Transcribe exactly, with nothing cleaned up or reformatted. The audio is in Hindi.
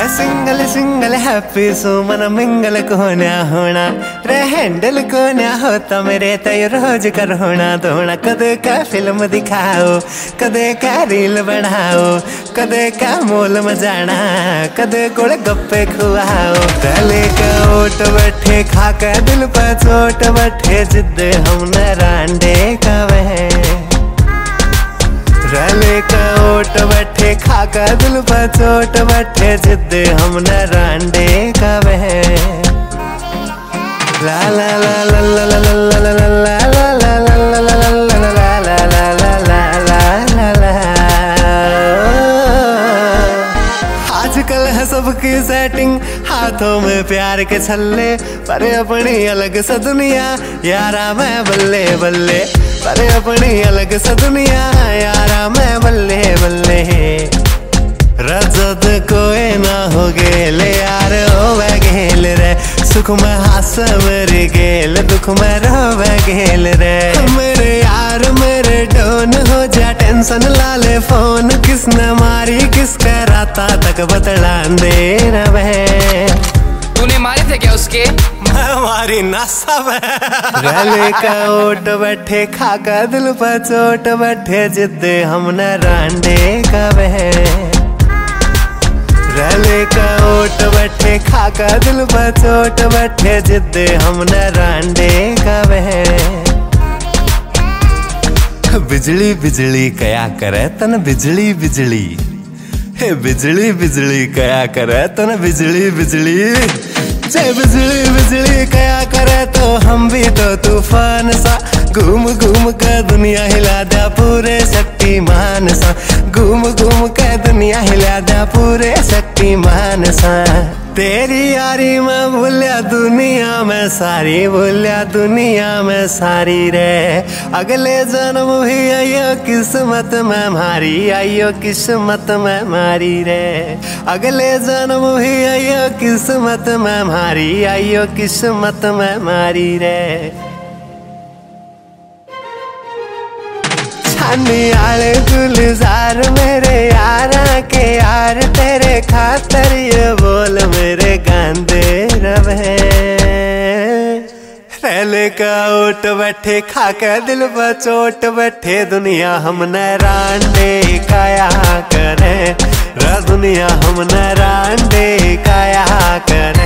सिंगल सिंगल हैप्पी सो मन मिंगल को ना होना रे हैंडल को ना होता मेरे तय रोज कर होना धोना कदे का फिल्म दिखाओ कदे का रील बनाओ कदे का मोल मजाना कदे गोल गप्पे खुआओ गले का ओट बैठे खा के दिल पर चोट बैठे जिद हम न रांडे का वह रले का ओट बैठे खा का दिल पर चोट बैठे जिद हम न रांडे का वह ला ला ला ला ला ला ला ला ला ला ला ला ला आजकल है सबकी सेटिंग हाथों में प्यार के छल्ले पर अपनी अलग सा दुनिया यारा मैं बल्ले बल्ले पर अपनी अलग सा दुनिया यारा मैं बल्ले बल्ले रजत कोई ना हो गेले यार होवे गेल रे सुख में हास मेरे गेल दुख में रोवे गेल रे मेरे यार मेरे डोन हो जा टेंशन ला ले फोन किसने मारी किसका राता तक बतला दे रहे तूने मारे थे क्या उसके? मैं मारी ना सब गले का ओट बैठे खा का दिल पर चोट बैठे जिद हम न रांडे का वह गले का ओट बैठे खा का दिल पर चोट बैठे जिद हम न रांडे का वह बिजली बिजली कया करे तन बिजली बिजली हे बिजली बिजली कया करे तन बिजली बिजली जय बिजली बिजली कया करे तो हम भी तो तूफान सा घूम घूम कर दुनिया हिला दे पूरे शक्तिमान सा घूम घूम कर दुनिया हिला दे पूरे शक्तिमान सा तेरी यारी मैं भूलिया दुनिया में सारी भूलिया दुनिया में सारी रे अगले जन्म भी आइयो किस्मत में मारी आइयो किस्मत में मारी रे अगले जन्म भी आइयो किस्मत में मारी आइयो किस्मत में मारी रे छानी आले गुलजार मेरे यारा के यार तेरे खातर ये बोल मेरे गांधे रवे रैले का ओट बैठे खा के दिल पर चोट बैठे दुनिया हम न रांडे काया करे रा दुनिया हम न रांडे काया करे।